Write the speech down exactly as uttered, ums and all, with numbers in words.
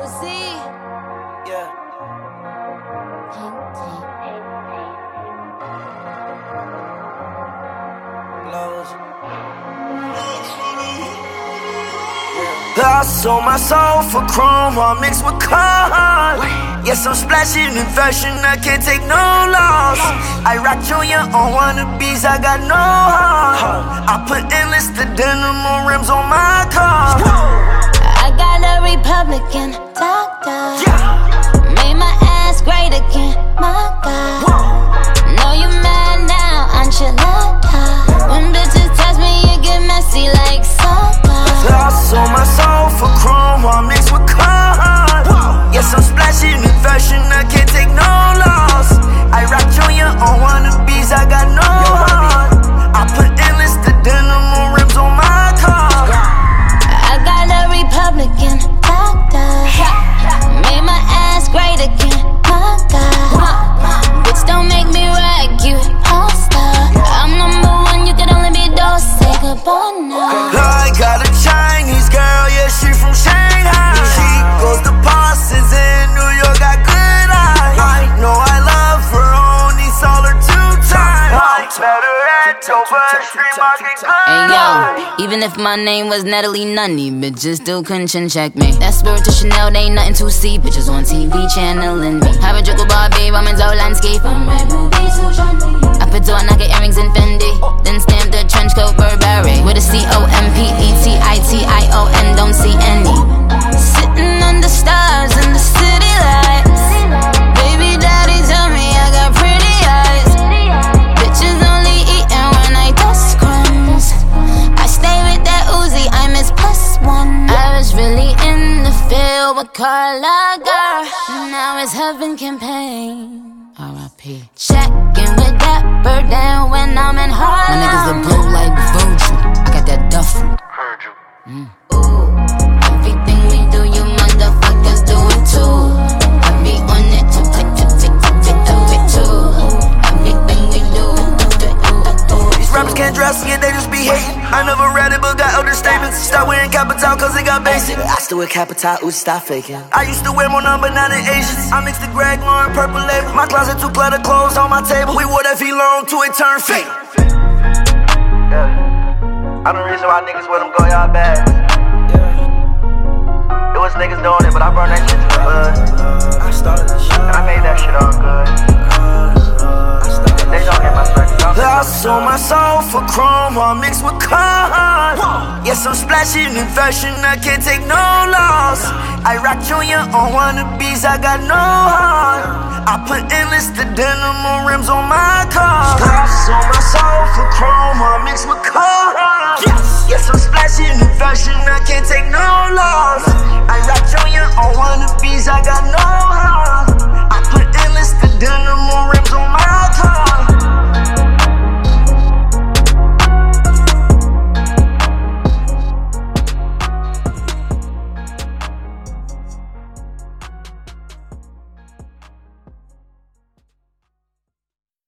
Z. Yeah. Blows. I sold my soul for chrome, all mixed with cars. Yes, I'm splashing in fashion, I can't take no loss. I rock Junior on wannabes, I got no heart. I put endless to denim on rims on my car. I got a Republican doctor. Made my ass great again, my God. Know you mad now, enchilada. When bitches touch me, it get messy like soda. I sold my soul for chrome, all mixed with cars. Yes, I'm splashing in fashion, I can't take no loss. I rock Junior on wannabes, I got no heart. I put endless to denim on rims on my car. I got a Republican doctor. Made my ass great again, my God. Bitch, don't make me rag you, all-star. I'm number one, you can only be Dolce Gabbana. I got a Chinese girl, yeah, she from Shanghai. She goes to Parsons in New York, got good eyes. I know I love her, only saw her two times. I met her at Dover Street Market. Hey yo, even if my name was Natalie Nunny, bitches still couldn't chin check me. That spirit to Chanel, they ain't nothing to see. Bitches on T V channeling me. Have a joke about babe, I'm in Zoe landscape. I'm red movies, who trendy. I put two Nike earrings in Fendi. Then stamp the trench coat Burberry with a C O M P E T I T I O N, don't see any. Sitting under stars in the city lights. Baby daddy tell me I got pretty eyes. Bitches only eating when I dust crumbs. I stay with that Uzi, I miss plus one. I was really in the field with Carla, girl. Now it's heaven campaign. R I P Checkin' with that bird down when I'm in Harlem. My niggas look blue like Virgil. I got that duffel. Heard you. Mm. Ooh, everything we do, you motherfuckers do it too. I be on it too, tick, tick, tick, tick, tick, do it too. Everything we do, do it, do it, do it. These rappers can't dress it, they just be hating. I never read it, but got other statements. Start wearing Capital, cause it got basic. I still wear Capital, ooh, stop faking. I used to wear more number, not in Asians. I mixed the Greg Lauren purple label. My closet too cluttered, clothes on my table. We wore that V-long till it turned fake. Yeah. I know the reason why niggas with them go y'all bad. Yeah. It was niggas doing it, but I burned that shit to the hood. I started the shit, and I made that shit all good. They don't get my strength. I sold my soul for chrome, all mixed with cars. Yes, I'm splashing in fashion, I can't take no loss. I rock Junior on wannabes, I got no heart. I put endless to denim on rims on my car. I sold my